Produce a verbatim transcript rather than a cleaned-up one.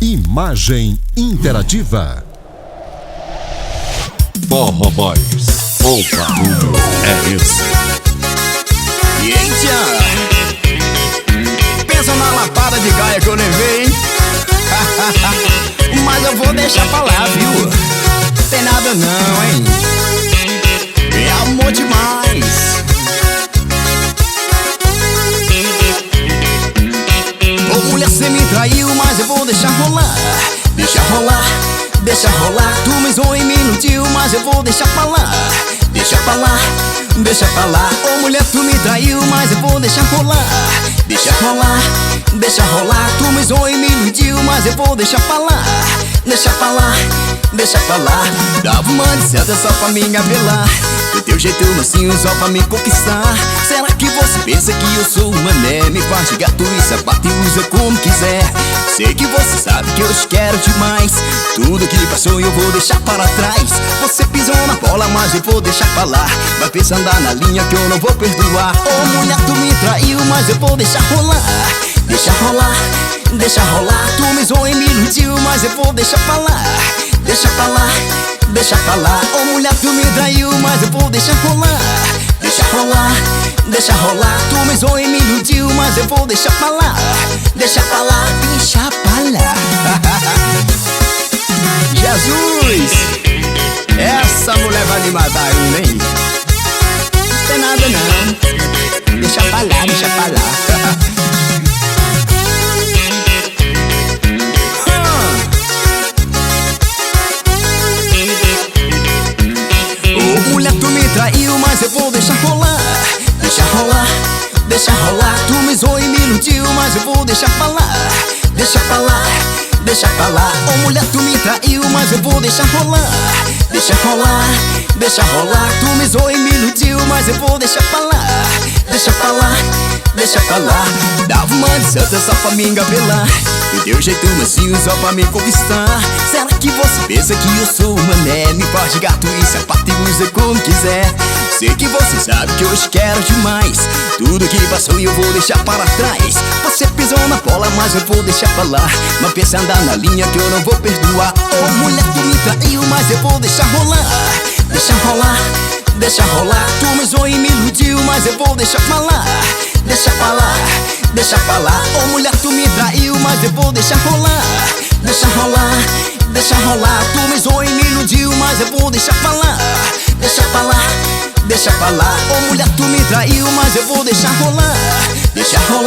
Imagem interativa. Forró Boys, o barulho é esse. E aí, tia? Pensa na lapada de gaia que eu levei, hein? Mas eu vou deixar pra lá, viu? Tem nada não, hein? É amor demais. Ô mulher, cê me traiu, mas eu vou deixar rolar. Deixa rolar, deixa rolar. Tu me zoou e me iludiu, mas eu vou deixar pra lá. Deixa pra lá, deixa pra lá. Ô mulher, tu me traiu, mas eu vou deixar rolar. Deixa rolar, deixa rolar. Tu me zoou e me iludiu, mas eu vou deixar pra lá. Deixa pra lá, deixa pra lá. Dava uma licença só pra me engabelar. Do teu jeito mansinho só pra me conquistar. Será que você pensa que eu sou um mané? Me faz de gato e sapato e usa como quiser. Sei que você sabe que eu te quero demais. Tudo que passou eu vou deixar para trás. Você pisou na bola, mas eu vou deixar pra lá. Vai pensar andar na linha que eu não vou perdoar. Ô mulher, tu me traiu, mas eu vou deixar rolar. Deixa rolar, deixa rolar. Tu me zoou e me iludiu, mas eu vou deixar pra lá. Deixa pra lá, deixa pra lá. Ô mulher, tu me traiu, mas eu vou deixar rolar. Deixa rolar, deixa rolar. Tu me zoou e me iludiu, mas eu vou deixar pra lá. Deixa pra lá, deixa pra lá. Jesus, essa mulher vai me matar ainda, hein? Não tem nada não. Deixa pra lá, deixa pra lá. Mulher, tu me traiu, mas eu vou deixar rolar. Deixa rolar, deixa rolar. Tu me zoou e me iludiu, mas eu vou deixar pra lá. Deixa pra lá, deixa pra lá. Ô mulher, tu me traiu, mas eu vou deixar rolar. Deixa rolar, deixa rolar. Tu me zoou e me iludiu, mas eu vou deixar pra lá. Deixa pra lá, deixa pra lá. Dava uma licença só pra me engabelar. Do teu jeito mansinho só pra me conquistar. Será que você pensa que eu sou um mané? Me faz de gato e sapato e usa como quiser. Sei que você sabe que eu te quero demais. Tudo que passou eu vou deixar para trás. Você pisou na bola, mas eu vou deixar pra lá. Mas pensa andar na linha que eu não vou perdoar. Ô mulher, tu me traiu, mas eu vou deixar rolar. Deixa rolar, deixa rolar. Tu me zoou e me iludiu, mas eu vou deixar pra lá. Deixa pra lá, deixa pra lá. Ô mulher, tu me traiu, mas eu vou deixar rolar. Deixa rolar, deixa rolar. Tu me zoou e me iludiu, mas eu vou deixar pra lá. Deixa pra lá, deixa pra lá. Ô mulher, tu me traiu, mas eu vou deixar rolar. Deixa rolar.